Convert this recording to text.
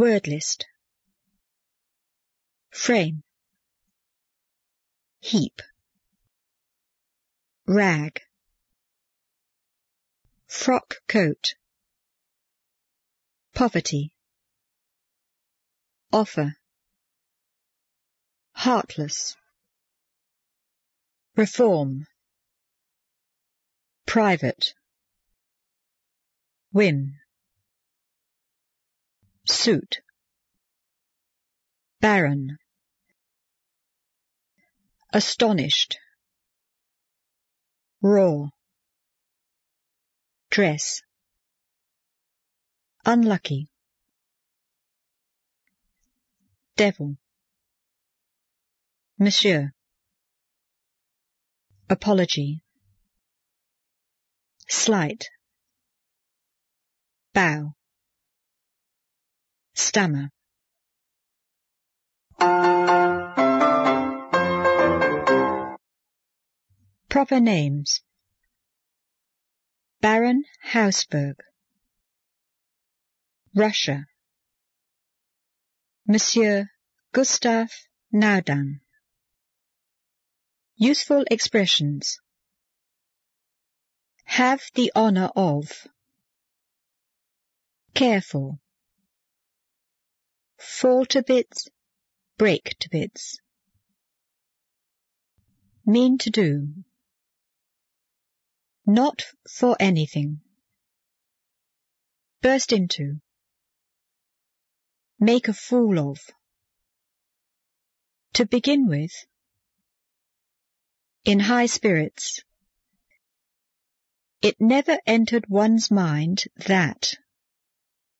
Word list. Frame. Heap. Rag. Frock coat. Poverty. Offer. Heartless. Reform. Private. Whim. Suit. Barren. Astonished. Raw. Dress. Unlucky. Devil. Monsieur. Apology. Slight. Bow. Stammer. Proper names. Baron Hausberg. Russia. Monsieur Gustav Naudin. Useful expressions. Have the honor of. Careful. Fall to bits, break to bits. Mean to do. Not for anything. Burst into. Make a fool of. To begin with. In high spirits. It never entered one's mind that.